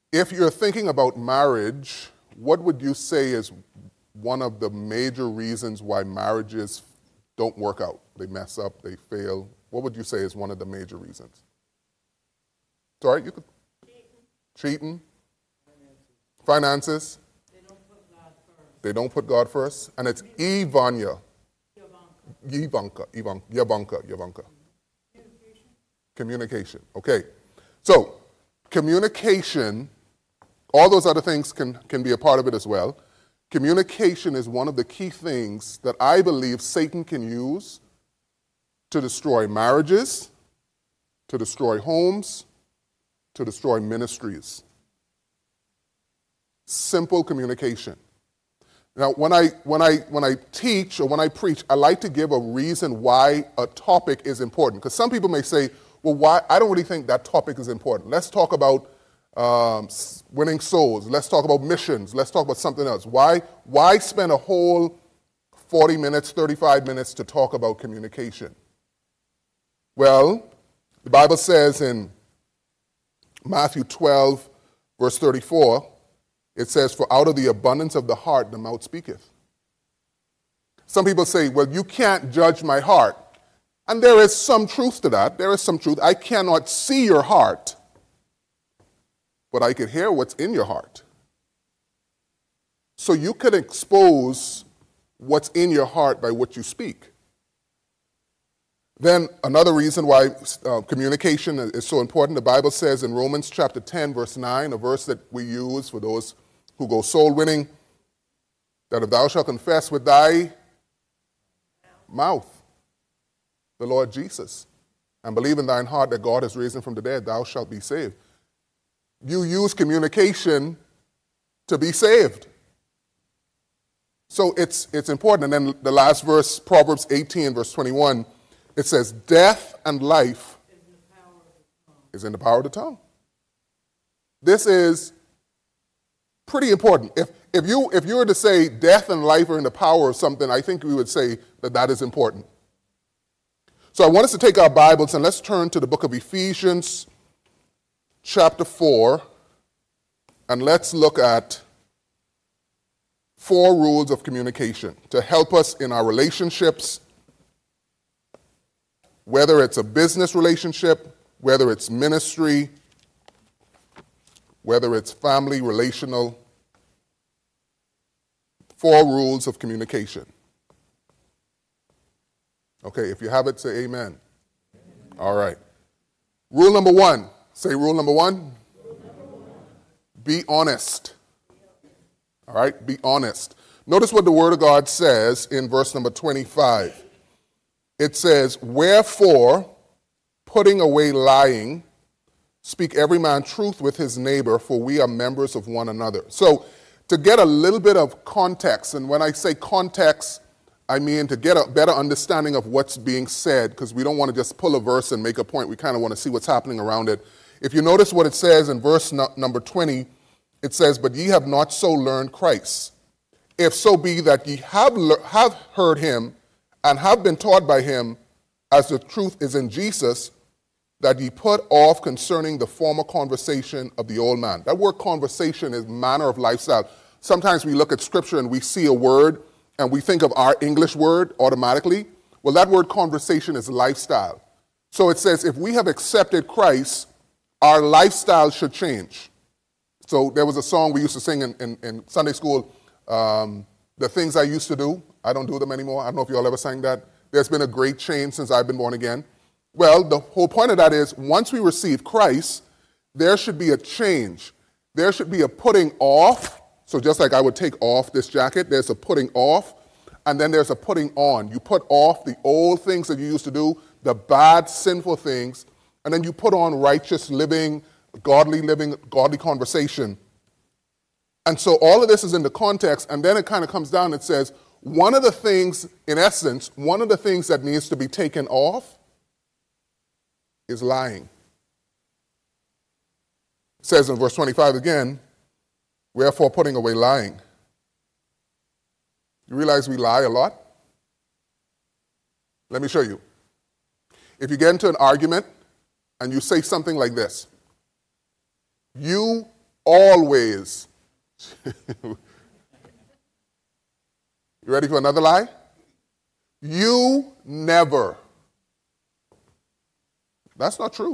If you're thinking about marriage, what would you say is one of the major reasons why marriages don't work out? They mess up, they fail. What would you say is one of the major reasons? It's all right, you could. Cheating. Finances. They don't put God first. And it's Ivanya. Yavanka. Communication. Okay. So, communication, all those other things can be a part of it as well. Communication is one of the key things that I believe Satan can use to destroy marriages, to destroy homes, to destroy ministries. Simple communication. Now, when I teach or when I preach, I like to give a reason why a topic is important. Because some people may say, well, why? I don't really think that topic is important. Let's talk about winning souls. Let's talk about missions. Let's talk about something else. Why spend a whole 40 minutes, 35 minutes to talk about communication? Well, the Bible says in Matthew 12, verse 34, it says, for out of the abundance of the heart, the mouth speaketh. Some people say, well, you can't judge my heart. And there is some truth to that. There is some truth. I cannot see your heart, but I can hear what's in your heart. So you can expose what's in your heart by what you speak. Then another reason why communication is so important, the Bible says in Romans chapter 10, verse 9, a verse that we use for those who go soul winning, that if thou shalt confess with thy mouth the Lord Jesus, and believe in thine heart that God has raised him from the dead, thou shalt be saved. You use communication to be saved. So it's important. And then the last verse, Proverbs 18, verse 21, it says, death and life is in the power of the tongue. This is pretty important. If you were to say death and life are in the power of something, I think we would say that is important. So I want us to take our Bibles and let's turn to the book of Ephesians, chapter 4, and let's look at 4 rules of communication to help us in our relationships, whether it's a business relationship, whether it's ministry, whether it's family, relational. 4 rules of communication. Okay, if you have it, say amen. All right. Rule number 1. Say rule number 1. Be honest. All right, be honest. Notice what the Word of God says in verse number 25. It says, wherefore, putting away lying, speak every man truth with his neighbor, for we are members of one another. So, to get a little bit of context, and when I say context, I mean to get a better understanding of what's being said, because we don't want to just pull a verse and make a point. We kind of want to see what's happening around it. If you notice what it says in verse number 20, it says, but ye have not so learned Christ. If so be that ye have heard him and have been taught by him, as the truth is in Jesus, that ye put off concerning the former conversation of the old man. That word conversation is manner of lifestyle. Sometimes we look at scripture and we see a word and we think of our English word automatically. Well, that word conversation is lifestyle. So it says if we have accepted Christ, our lifestyle should change. So there was a song we used to sing in Sunday school, the things I used to do, I don't do them anymore. I don't know if you all ever sang that. There's been a great change since I've been born again. Well, the whole point of that is once we receive Christ, there should be a change. There should be a putting off. So just like I would take off this jacket, there's a putting off, and then there's a putting on. You put off the old things that you used to do, the bad, sinful things, and then you put on righteous living, godly conversation. And so all of this is in the context, and then it kind of comes down and says, one of the things, in essence, one of the things that needs to be taken off is lying. It says in verse 25 again, wherefore putting away lying. You realize we lie a lot? Let me show you. If you get into an argument and you say something like this, you always. You ready for another lie? You never. That's not true.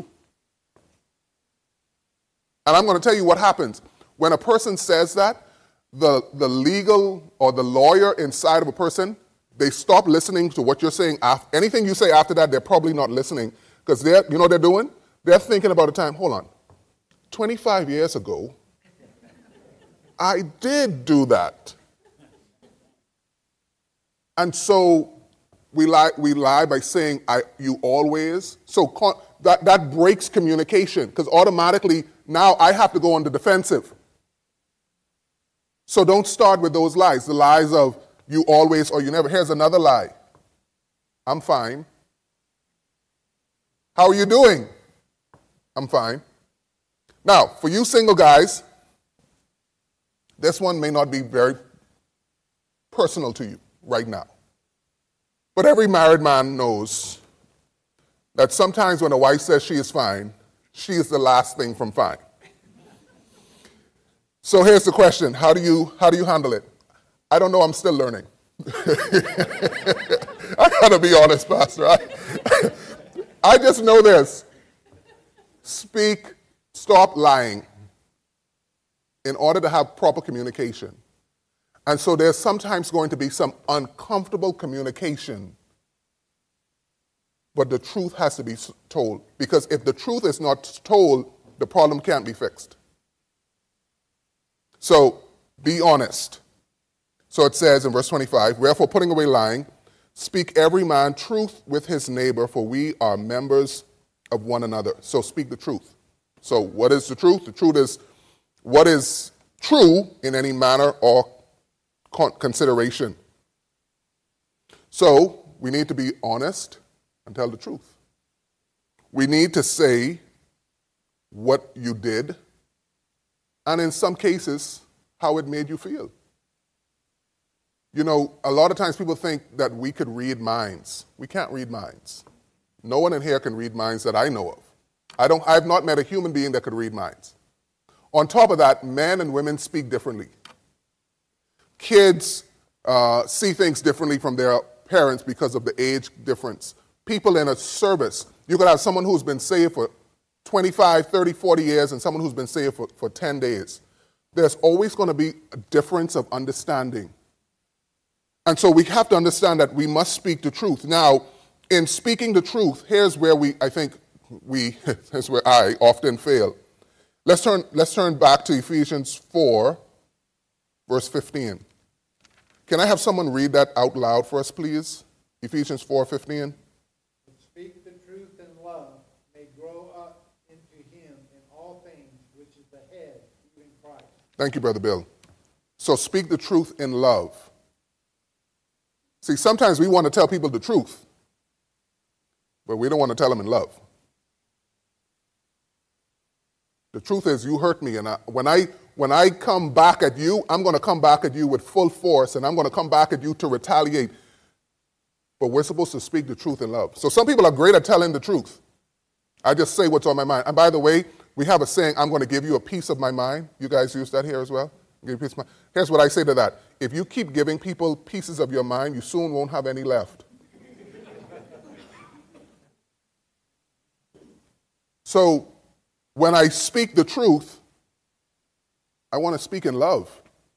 And I'm going to tell you what happens. When a person says that, the legal or the lawyer inside of a person, they stop listening to what you're saying. Anything you say after that, they're probably not listening. Because you know what they're doing? They're thinking about a time, hold on, 25 years ago, I did do that. And so we lie by saying, you always. So that breaks communication, because automatically now I have to go on the defensive. So don't start with those lies, the lies of you always or you never. Here's another lie. I'm fine. How are you doing? I'm fine. Now, for you single guys, this one may not be very personal to you right now. But every married man knows that sometimes when a wife says she is fine, she is the last thing from fine. So here's the question, how do you handle it? I don't know, I'm still learning. I gotta be honest, Pastor. I just know this. Stop lying in order to have proper communication. And so there's sometimes going to be some uncomfortable communication, but the truth has to be told. Because if the truth is not told, the problem can't be fixed. So be honest. So it says in verse 25, wherefore putting away lying, speak every man truth with his neighbor, for we are members of one another. So speak the truth. So what is the truth? The truth is what is true in any manner or consideration. So we need to be honest and tell the truth. We need to say what you did, and in some cases, how it made you feel. You know, a lot of times people think that we could read minds. We can't read minds. No one in here can read minds that I know of. I've not met a human being that could read minds. On top of that, men and women speak differently. Kids see things differently from their parents because of the age difference. People in a service, you could have someone who's been saved for 25, 30, 40 years and someone who's been saved for 10 days. There's always going to be a difference of understanding. And so we have to understand that we must speak the truth. Now, in speaking the truth, here's where here's where I often fail. Let's turn back to Ephesians 4, verse 15. Can I have someone read that out loud for us, please? Ephesians 4:15. Speak the truth in love, may grow up into him in all things, which is the head, even Christ. Thank you, Brother Bill. So speak the truth in love. See, sometimes we want to tell people the truth, but we don't want to tell them in love. The truth is, you hurt me, and when I come back at you, I'm going to come back at you with full force, and I'm going to come back at you to retaliate. But we're supposed to speak the truth in love. So some people are great at telling the truth. I just say what's on my mind. And by the way, we have a saying, I'm going to give you a piece of my mind. You guys use that here as well? Give you a piece of my. Here's what I say to that. If you keep giving people pieces of your mind, you soon won't have any left. So when I speak the truth, I want to speak in love.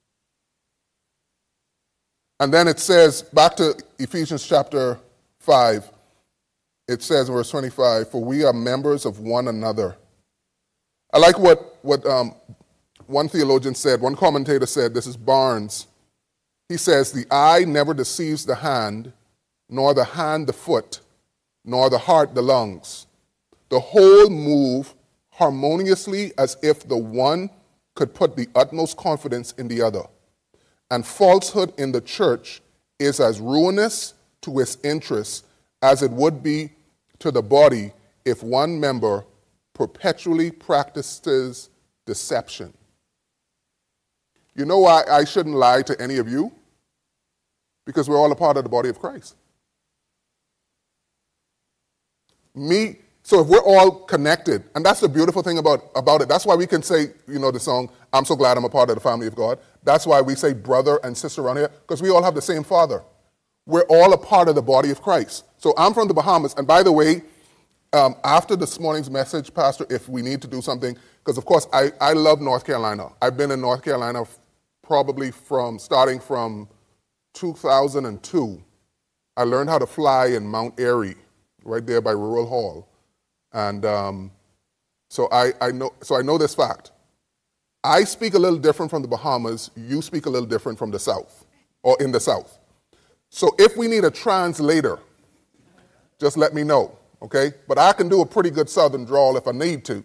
And then it says, back to Ephesians chapter 5, it says in verse 25, for we are members of one another. I like what one theologian said, one commentator said, this is Barnes. He says, the eye never deceives the hand, nor the hand the foot, nor the heart the lungs. The whole move harmoniously as if the one could put the utmost confidence in the other. And falsehood in the church is as ruinous to its interests as it would be to the body if one member perpetually practices deception. You know why I shouldn't lie to any of you? Because we're all a part of the body of Christ. So if we're all connected, and that's the beautiful thing about it. That's why we can say, the song, I'm so glad I'm a part of the family of God. That's why we say brother and sister around here, because we all have the same Father. We're all a part of the body of Christ. So I'm from the Bahamas, and by the way, after this morning's message, Pastor, if we need to do something, because of course I love North Carolina. I've been in North Carolina probably starting from 2002. I learned how to fly in Mount Airy, right there by Rural Hall. And so I know this fact. I speak a little different from the Bahamas. You speak a little different from the South, or in the South. So if we need a translator, just let me know, okay? But I can do a pretty good Southern drawl if I need to.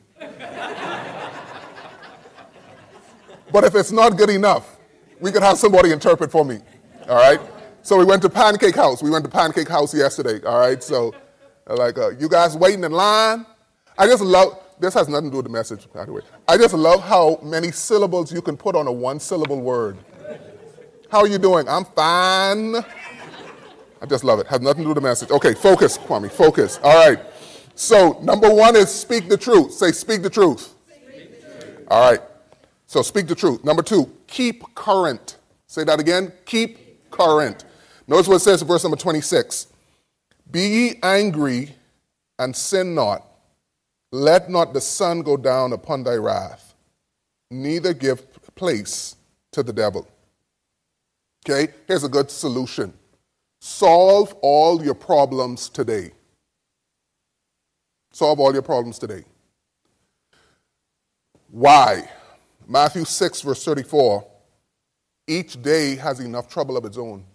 But if it's not good enough, we could have somebody interpret for me, all right? So we went to Pancake House. We went to Pancake House yesterday, all right? So you guys waiting in line? I just love, this has nothing to do with the message, by the way. I just love how many syllables you can put on a one-syllable word. How are you doing? I'm fine. I just love it. Has nothing to do with the message. Okay, focus, Kwame, focus. All right. So number one is speak the truth. Say, speak the truth. Speak the truth. All right. So speak the truth. Number two, keep current. Say that again. Keep current. Notice what it says in verse number 26. Be ye angry and sin not. Let not the sun go down upon thy wrath, neither give place to the devil. Okay, here's a good solution. Solve all your problems today. Solve all your problems today. Why? Matthew 6, verse 34. Each day has enough trouble of its own.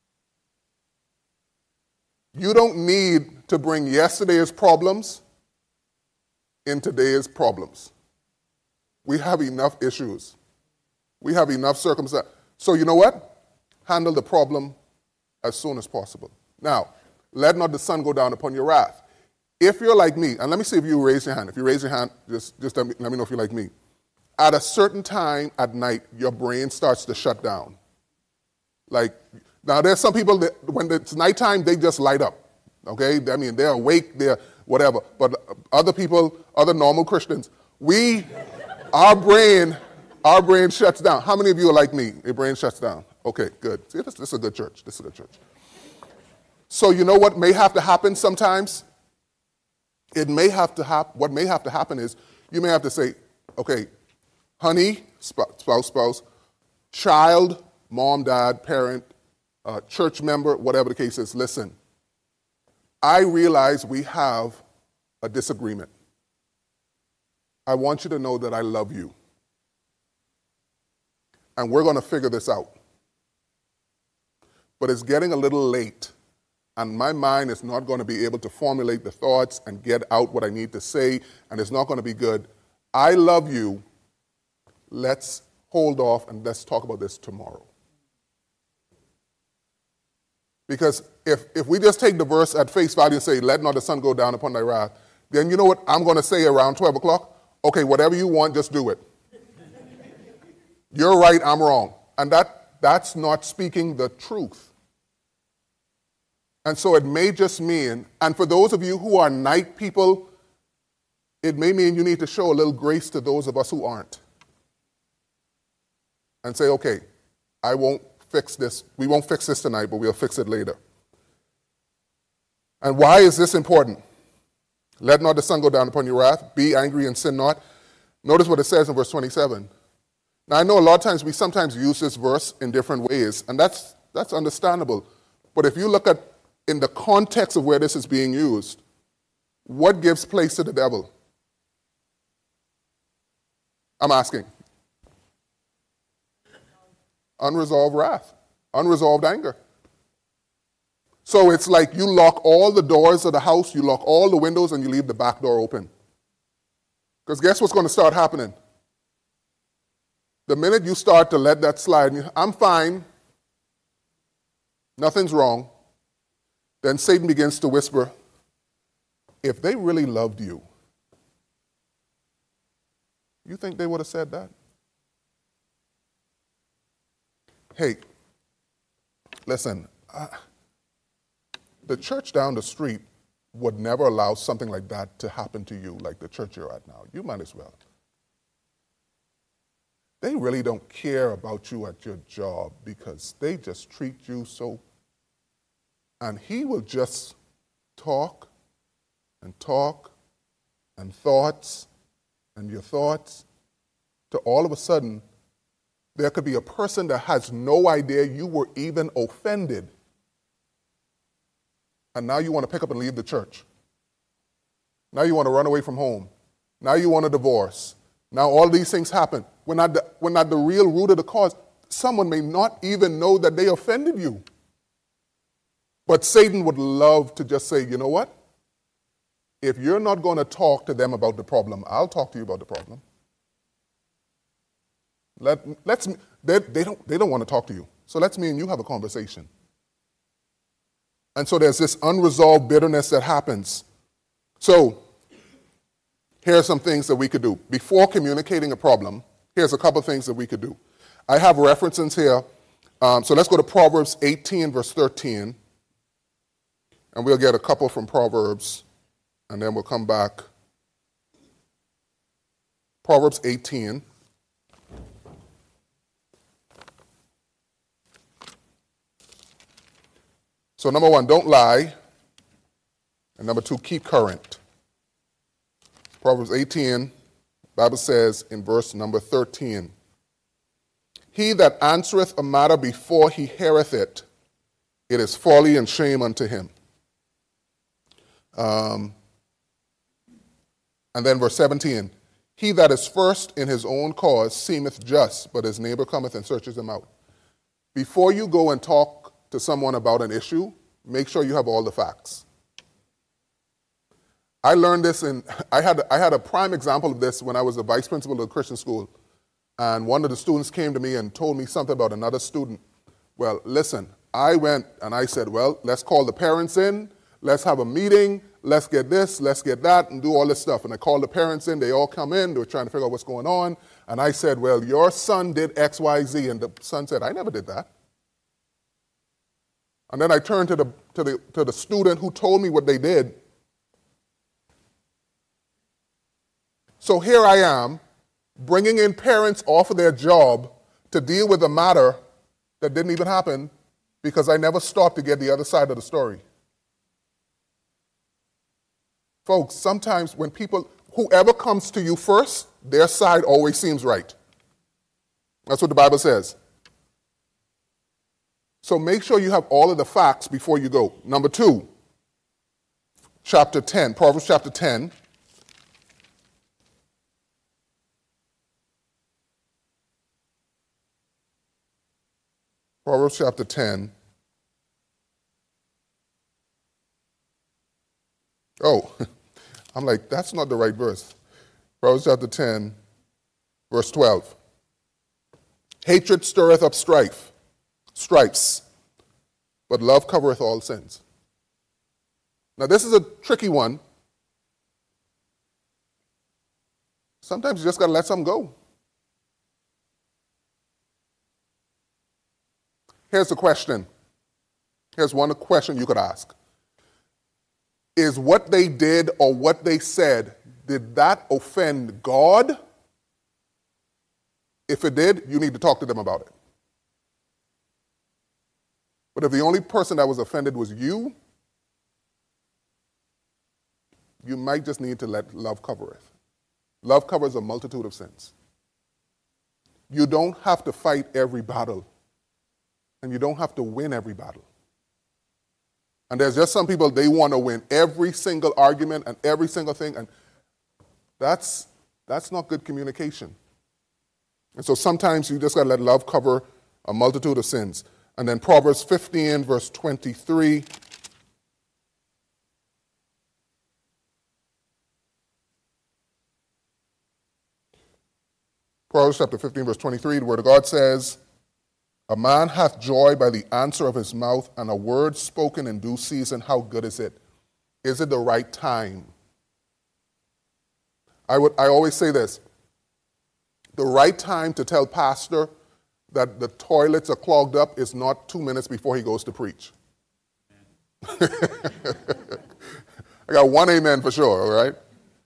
You don't need to bring yesterday's problems in today's problems. We have enough issues. We have enough circumstances. So you know what? Handle the problem as soon as possible. Now, let not the sun go down upon your wrath. If you're like me, and let me see if you raise your hand. If you raise your hand, just let me know if you're like me. At a certain time at night, your brain starts to shut down. Now there's some people that when it's nighttime, they just light up. Okay? I mean, they're awake, they're whatever. But other people, other normal Christians, our brain shuts down. How many of you are like me? Your brain shuts down. Okay, good. See, this is a good church. This is a good church. So you know what may have to happen sometimes? What may have to happen is you may have to say, okay, honey, spouse, child, mom, dad, parent, church member, whatever the case is, listen, I realize we have a disagreement. I want you to know that I love you. And we're going to figure this out. But it's getting a little late, and my mind is not going to be able to formulate the thoughts and get out what I need to say, and it's not going to be good. I love you. Let's hold off and let's talk about this tomorrow. Because if we just take the verse at face value and say, let not the sun go down upon thy wrath, then you know what I'm going to say around 12 o'clock? Okay, whatever you want, just do it. You're right, I'm wrong. And that's not speaking the truth. And so it may just mean, and for those of you who are night people, it may mean you need to show a little grace to those of us who aren't. And say, okay, I won't fix this. We won't fix this tonight, but we'll fix it later. And why is this important? Let not the sun go down upon your wrath. Be angry and sin not. Notice what it says in verse 27. Now, I know a lot of times we sometimes use this verse in different ways, and that's understandable. But if you look at in the context of where this is being used, what gives place to the devil? I'm asking. Unresolved wrath, unresolved anger. So it's like you lock all the doors of the house, you lock all the windows, and you leave the back door open. Because guess what's going to start happening? The minute you start to let that slide, I'm fine, nothing's wrong, then Satan begins to whisper, if they really loved you, you think they would have said that? Hey, listen, the church down the street would never allow something like that to happen to you, like the church you're at now. You might as well. They really don't care about you at your job because they just treat you so. And he will just talk and talk and thoughts and your thoughts to all of a sudden there could be a person that has no idea you were even offended. And now you want to pick up and leave the church. Now you want to run away from home. Now you want a divorce. Now all these things happen. We're not the real root of the cause. Someone may not even know that they offended you. But Satan would love to just say, you know what? If you're not going to talk to them about the problem, I'll talk to you about the problem. They don't want to talk to you. So let's me and you have a conversation. And so there's this unresolved bitterness that happens. So here are some things that we could do. Before communicating a problem, here's a couple of things that we could do. I have references here. So let's go to Proverbs 18, verse 13. And we'll get a couple from Proverbs, and then we'll come back. Proverbs 18. So number one, don't lie. And number two, keep current. Proverbs 18, Bible says in verse number 13, he that answereth a matter before he heareth it, it is folly and shame unto him. And then verse 17, he that is first in his own cause seemeth just, but his neighbor cometh and searches him out. Before you go and talk to someone about an issue, make sure you have all the facts. I learned this I had a prime example of this when I was the vice principal of a Christian school. And one of the students came to me and told me something about another student. Well, listen, I went and I said, well, let's call the parents in, let's have a meeting, let's get this, let's get that, and do all this stuff. And I called the parents in, they all come in, they were trying to figure out what's going on. And I said, well, your son did X, Y, Z. And the son said, I never did that. And then I turned to the student who told me what they did. So here I am, bringing in parents off of their job to deal with a matter that didn't even happen because I never stopped to get the other side of the story. Folks, sometimes when whoever comes to you first, their side always seems right. That's what the Bible says. So make sure you have all of the facts before you go. Number two, chapter 10, Proverbs chapter 10. Proverbs chapter 10. Oh, I'm like, that's not the right verse. Proverbs chapter 10, verse 12. Hatred stirreth up stripes, but love covereth all sins. Now this is a tricky one. Sometimes you just got to let something go. Here's the question. Here's one question you could ask. Is what they did or what they said, did that offend God? If it did, you need to talk to them about it. But if the only person that was offended was you might just need to let love cover it. Love covers a multitude of sins. You don't have to fight every battle. And you don't have to win every battle. And there's just some people, they want to win every single argument and every single thing. And that's not good communication. And so sometimes you just got to let love cover a multitude of sins. And then Proverbs 15, verse 23. Proverbs chapter 15, verse 23, the word of God says, a man hath joy by the answer of his mouth, and a word spoken in due season, how good is it? Is it the right time? I always say this. The right time to tell pastor that the toilets are clogged up is not 2 minutes before he goes to preach. I got one amen for sure, all right?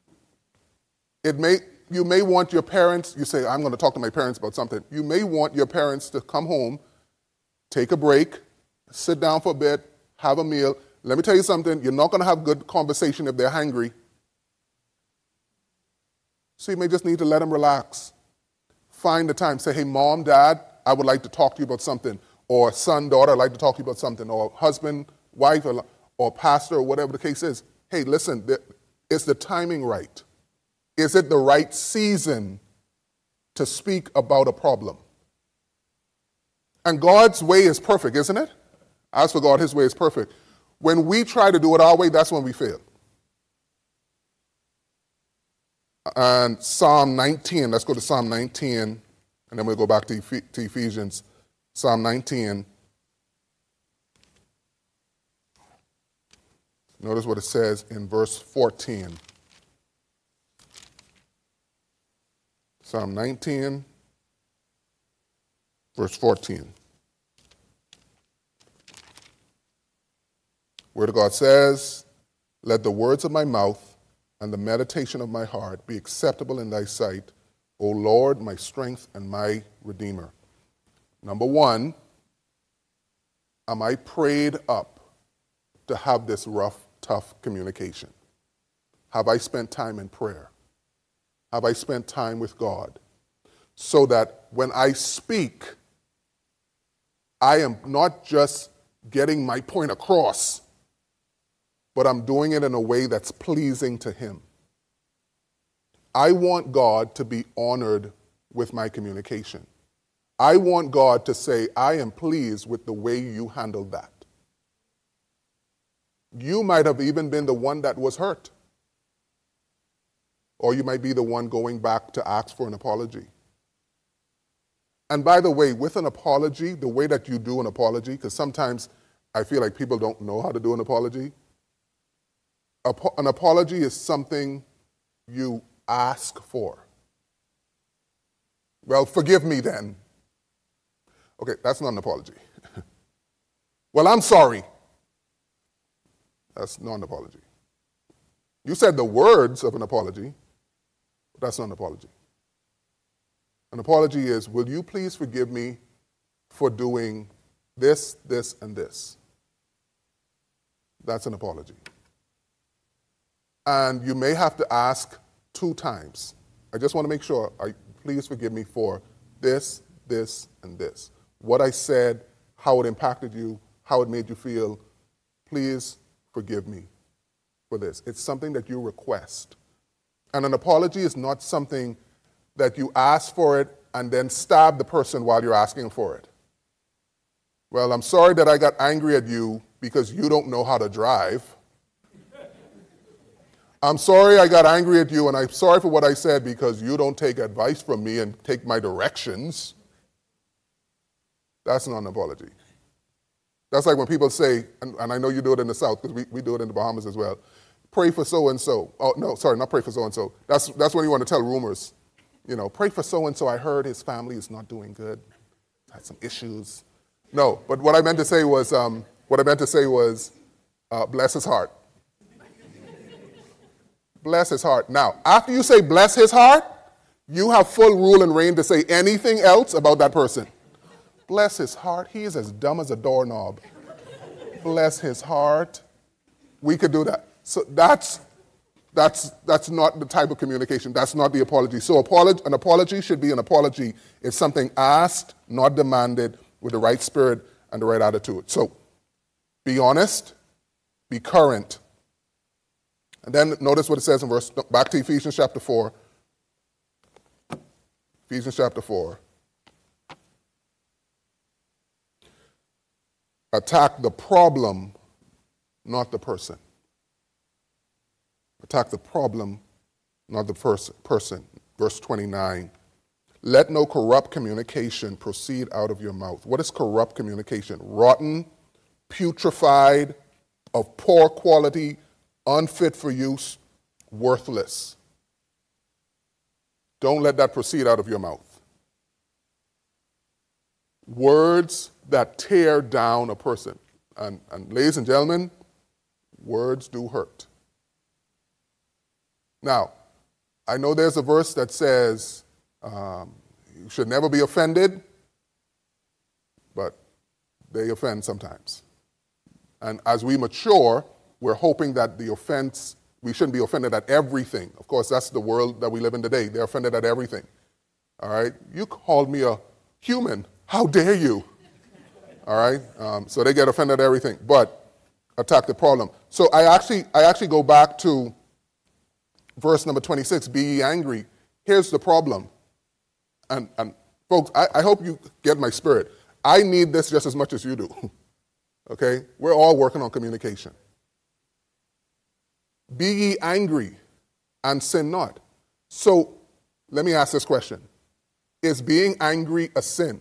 You may want your parents, you say, I'm going to talk to my parents about something. You may want your parents to come home, take a break, sit down for a bit, have a meal. Let me tell you something, you're not going to have good conversation if they're hungry. So you may just need to let them relax. Find the time. Say, hey, mom, dad, I would like to talk to you about something. Or son, daughter, I'd like to talk to you about something. Or husband, wife, or pastor, or whatever the case is. Hey, listen, is the timing right? Is it the right season to speak about a problem? And God's way is perfect, isn't it? As for God, his way is perfect. When we try to do it our way, that's when we fail. And Psalm 19, let's go to Psalm 19, and then we'll go back to Ephesians. Psalm 19. Notice what it says in verse 14. Psalm 19, verse 14. Word of God says, let the words of my mouth and the meditation of my heart be acceptable in thy sight, O Lord, my strength and my redeemer. Number one, am I prayed up to have this rough, tough communication? Have I spent time in prayer? Have I spent time with God? So that when I speak, I am not just getting my point across, but I'm doing it in a way that's pleasing to him. I want God to be honored with my communication. I want God to say, I am pleased with the way you handled that. You might have even been the one that was hurt. Or you might be the one going back to ask for an apology. And by the way, with an apology, the way that you do an apology, because sometimes I feel like people don't know how to do an apology. An apology is something you ask for. Well, forgive me then. Okay, that's not an apology. Well, I'm sorry. That's not an apology. You said the words of an apology, but that's not an apology. An apology is, will you please forgive me for doing this, this, and this? That's an apology. And you may have to ask 2 times. I just want to make sure, please forgive me for this, this, and this. What I said, how it impacted you, how it made you feel, please forgive me for this. It's something that you request. And an apology is not something that you ask for it and then stab the person while you're asking for it. Well, I'm sorry that I got angry at you because you don't know how to drive. I'm sorry I got angry at you, and I'm sorry for what I said because you don't take advice from me and take my directions. That's not an apology. That's like when people say, and I know you do it in the South because we do it in the Bahamas as well, pray for so-and-so. Oh, no, sorry, not pray for so-and-so. That's when you want to tell rumors. You know, pray for so-and-so. I heard his family is not doing good. Had some issues. No, but what I meant to say was, bless his heart. Bless his heart. Now, after you say bless his heart, you have full rule and reign to say anything else about that person. Bless his heart. He is as dumb as a doorknob. Bless his heart. We could do that. So that's not the type of communication. That's not the apology. So an apology should be an apology. It's something asked, not demanded, with the right spirit and the right attitude. So be honest, be current. And then notice what it says in back to Ephesians chapter 4. Ephesians chapter 4. Attack the problem, not the person. Attack the problem, not the person. Verse 29. Let no corrupt communication proceed out of your mouth. What is corrupt communication? Rotten, putrefied, of poor quality, unfit for use, worthless. Don't let that proceed out of your mouth. Words that tear down a person. And ladies and gentlemen, words do hurt. Now, I know there's a verse that says you should never be offended, but they offend sometimes. And as we mature, we're hoping that the offense, we shouldn't be offended at everything. Of course, that's the world that we live in today. They're offended at everything. All right? You called me a human. How dare you? All right? So they get offended at everything, but attack the problem. So I actually go back to verse number 26, be ye angry. Here's the problem. And folks, I hope you get my spirit. I need this just as much as you do. Okay? We're all working on communication. Be ye angry and sin not. So let me ask this question. Is being angry a sin?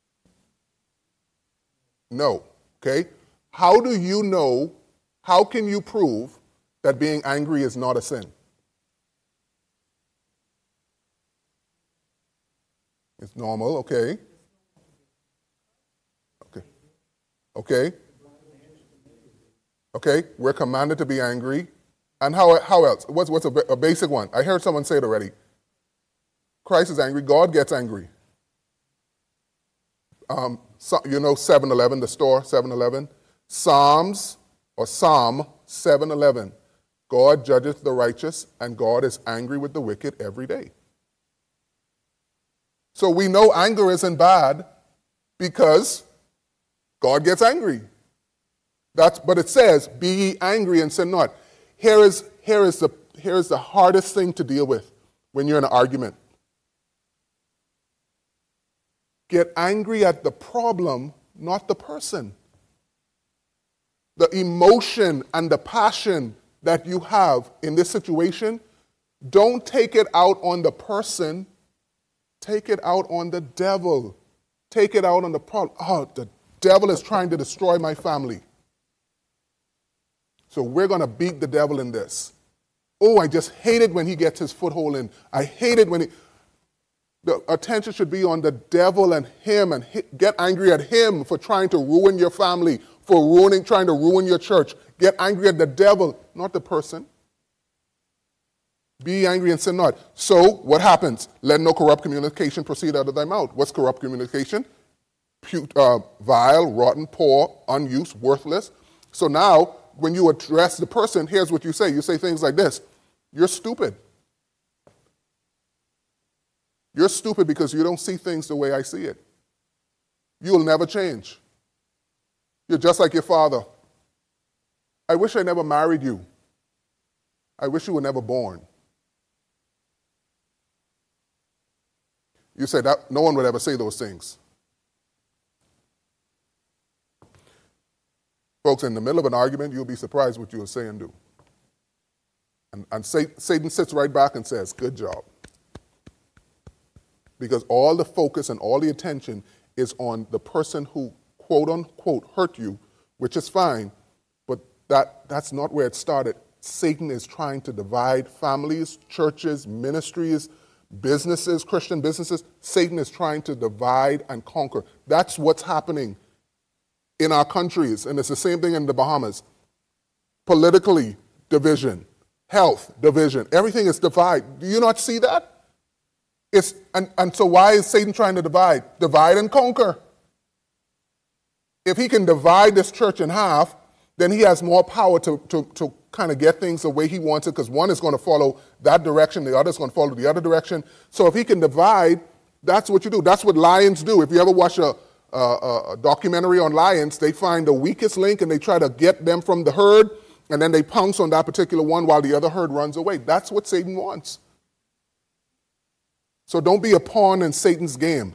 No. Okay? How do you know, how can you prove that being angry is not a sin? It's normal, okay. Okay. Okay. Okay, we're commanded to be angry. And how else? What's a basic one? I heard someone say it already. Christ is angry, God gets angry. So, 7-Eleven, the store, 7-Eleven. Psalm 7:11. God judgeth the righteous, and God is angry with the wicked every day. So we know anger isn't bad because God gets angry. But it says, be ye angry and sin not. Here is the hardest thing to deal with when you're in an argument. Get angry at the problem, not the person. The emotion and the passion that you have in this situation, don't take it out on the person. Take it out on the devil. Take it out on the problem. Oh, the devil is trying to destroy my family. So we're going to beat the devil in this. Oh, I just hate it when he gets his foothold in. I hate it when he... The attention should be on the devil and him, and get angry at him for trying to ruin your family, for trying to ruin your church. Get angry at the devil, not the person. Be angry and sin not. So what happens? Let no corrupt communication proceed out of thy mouth. What's corrupt communication? Vile, rotten, poor, unused, worthless. So now, when you address the person, here's what you say. You say things like this. You're stupid. You're stupid because you don't see things the way I see it. You'll never change. You're just like your father. I wish I never married you. I wish you were never born. You say that no one would ever say those things. Folks, in the middle of an argument, you'll be surprised what you'll say and do. And Satan sits right back and says, good job. Because all the focus and all the attention is on the person who, quote unquote, hurt you, which is fine, but that's not where it started. Satan is trying to divide families, churches, ministries, businesses, Christian businesses. Satan is trying to divide and conquer. That's what's happening in our countries, and it's the same thing in the Bahamas. Politically, division. Health, division. Everything is divided. Do you not see that? And so why is Satan trying to divide? Divide and conquer. If he can divide this church in half, then he has more power to kind of get things the way he wants it, because one is going to follow that direction, the other is going to follow the other direction. So if he can divide, that's what you do. That's what lions do. If you ever watch a documentary on lions, they find the weakest link and they try to get them from the herd, and then they pounce on that particular one while the other herd runs away. That's what Satan wants. So don't be a pawn in Satan's game.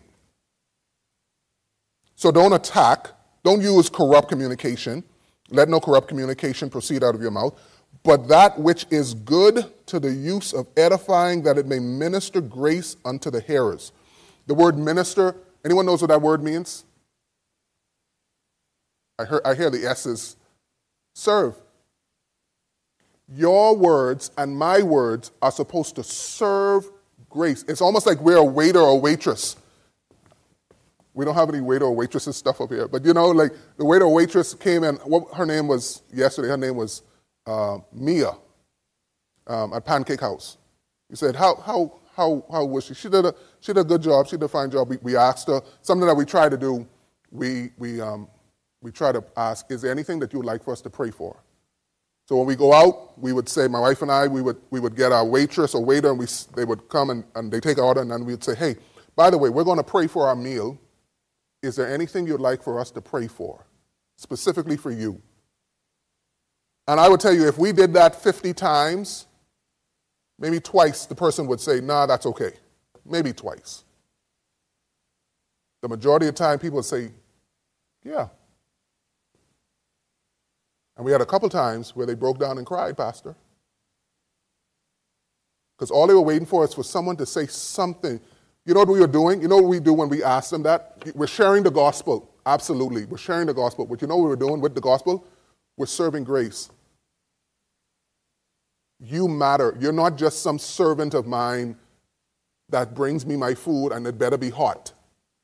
So don't attack. Don't use corrupt communication. Let no corrupt communication proceed out of your mouth. But that which is good to the use of edifying, that it may minister grace unto the hearers. The word minister, anyone knows what that word means? I hear the S's. Serve. Your words and my words are supposed to serve grace. It's almost like we're a waiter or waitress. We don't have any waiter or waitresses stuff up here. But like the waiter or waitress came in, what her name was yesterday, her name was Mia. at Pancake House. He said, how was she? She did a good job. She did a fine job. We asked her, something that we try to do, we try to ask, is there anything that you would like for us to pray for? So when we go out, we would say, my wife and I, we would get our waitress or waiter, and they would come and they take our order, and then we'd say, hey, by the way, we're going to pray for our meal. Is there anything you'd like for us to pray for, specifically for you? And I would tell you, if we did that 50 times, maybe twice the person would say, nah, that's okay. Maybe twice. The majority of the time, people would say, yeah. And we had a couple times where they broke down and cried, Pastor. Because all they were waiting for is for someone to say something. You know what we were doing? You know what we do when we ask them that? We're sharing the gospel. Absolutely. We're sharing the gospel. But you know what we were doing with the gospel? We're serving grace. You matter. You're not just some servant of mine that brings me my food and it better be hot.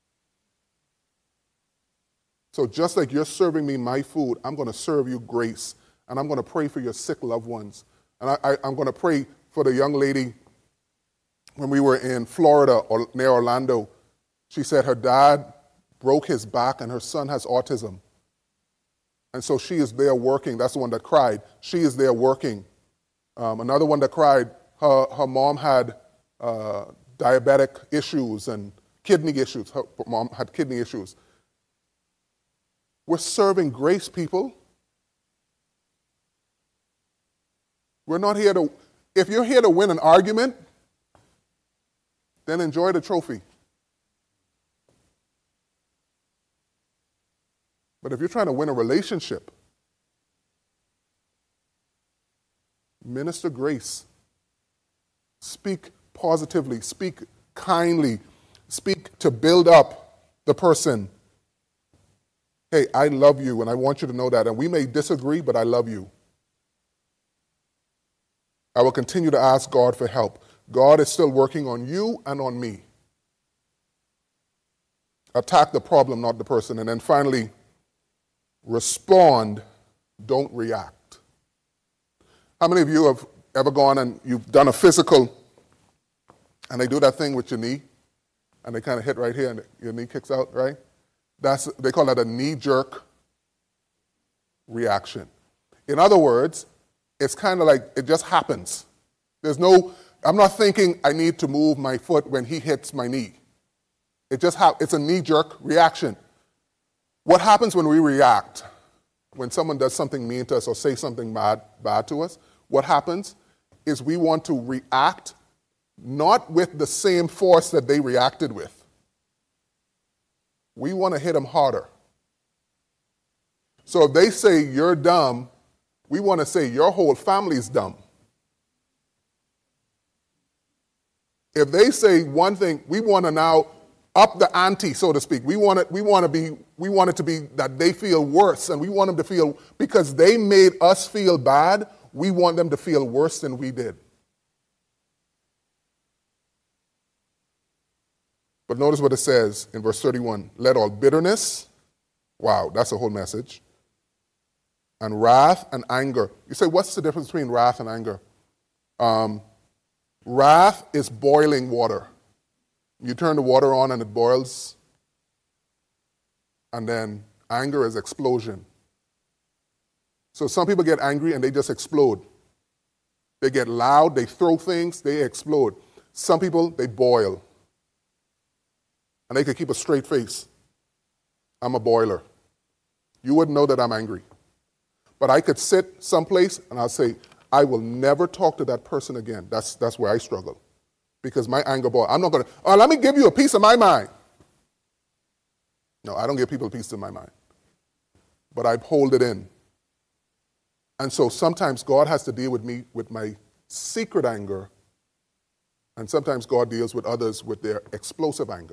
So just like you're serving me my food, I'm going to serve you grace. And I'm going to pray for your sick loved ones. And I'm going to pray for the young lady when we were in Florida or near Orlando. She said her dad broke his back and her son has autism. And so she is there working. That's the one that cried. She is there working. Another one that cried, her mom had diabetic issues and kidney issues. Her mom had kidney issues. We're serving grace, people. We're not here to, if you're here to win an argument, then enjoy the trophy. But if you're trying to win a relationship, minister grace. Speak positively. Speak kindly. Speak to build up the person. Hey, I love you, and I want you to know that. And we may disagree, but I love you. I will continue to ask God for help. God is still working on you and on me. Attack the problem, not the person. And then finally, respond, don't react. How many of you have ever gone and you've done a physical and they do that thing with your knee and they kind of hit right here and your knee kicks out, right? They call that a knee-jerk reaction. In other words, it's kind of like it just happens. I'm not thinking I need to move my foot when he hits my knee. It's a knee-jerk reaction. What happens when we react? When someone does something mean to us or say something bad to us, what happens is we want to react not with the same force that they reacted with. We want to hit them harder. So if they say you're dumb, we want to say your whole family's dumb. If they say one thing, we want to now up the ante, so to speak. We want it to be that they feel worse, and we want them to feel, because they made us feel bad, we want them to feel worse than we did. But notice what it says in verse 31. Let all bitterness, wow, that's a whole message, and wrath and anger. You say, what's the difference between wrath and anger? Wrath is boiling water. You turn the water on and it boils. And then anger is explosion. So some people get angry and they just explode. They get loud, they throw things, they explode. Some people, they boil. And they can keep a straight face. I'm a boiler. You wouldn't know that I'm angry. But I could sit someplace and I'll say, I will never talk to that person again. That's where I struggle. Because my anger boils. I'm not going to, let me give you a piece of my mind. No, I don't give people a piece of my mind. But I hold it in. And so sometimes God has to deal with me with my secret anger. And sometimes God deals with others with their explosive anger.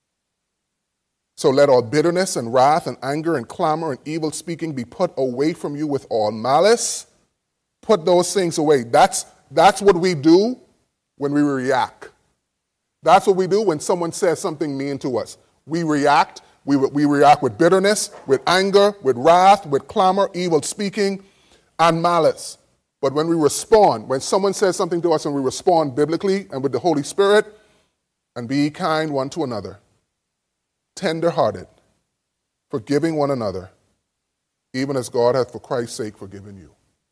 So let all bitterness and wrath and anger and clamor and evil speaking be put away from you with all malice. Put those things away. That's what we do when we react. That's what we do when someone says something mean to us. We react. We react with bitterness, with anger, with wrath, with clamor, evil speaking, and malice. But when we respond, when someone says something to us and we respond biblically and with the Holy Spirit, and be kind one to another, tender-hearted, forgiving one another, even as God hath for Christ's sake forgiven you.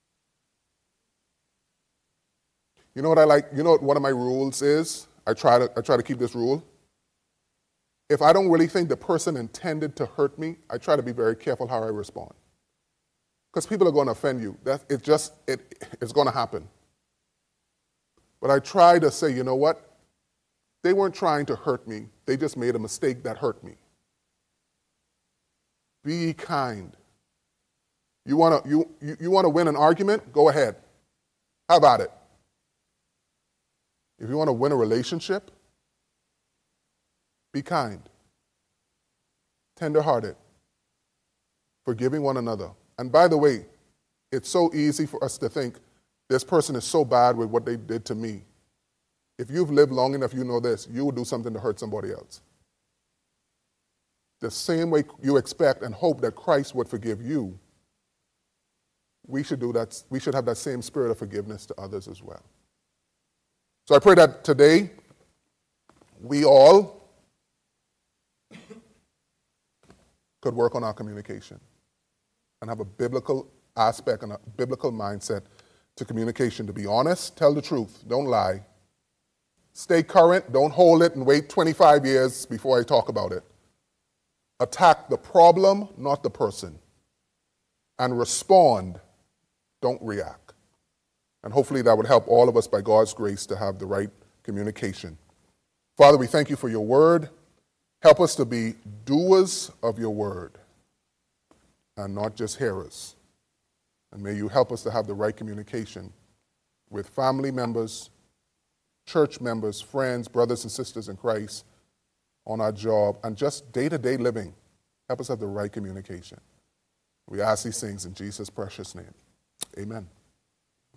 You know what I like? You know what one of my rules is? I try to keep this rule. If I don't really think the person intended to hurt me, I try to be very careful how I respond. Because people are going to offend you. It's going to happen. But I try to say, you know what? They weren't trying to hurt me. They just made a mistake that hurt me. Be kind. You want to win an argument? Go ahead. How about it? If you want to win a relationship, be kind, tender-hearted, forgiving one another. And by the way, it's so easy for us to think, this person is so bad with what they did to me. If you've lived long enough, you know this. You would do something to hurt somebody else. The same way you expect and hope that Christ would forgive you, we should do that. We should have that same spirit of forgiveness to others as well. So I pray that today we all could work on our communication and have a biblical aspect and a biblical mindset to communication, to be honest, tell the truth, don't lie. Stay current, don't hold it and wait 25 years before I talk about it. Attack the problem, not the person. And respond, don't react. And hopefully that would help all of us by God's grace to have the right communication. Father, we thank you for your word. Help us to be doers of your word and not just hearers. And may you help us to have the right communication with family members, church members, friends, brothers and sisters in Christ, on our job, and just day-to-day living. Help us have the right communication. We ask these things in Jesus' precious name. Amen.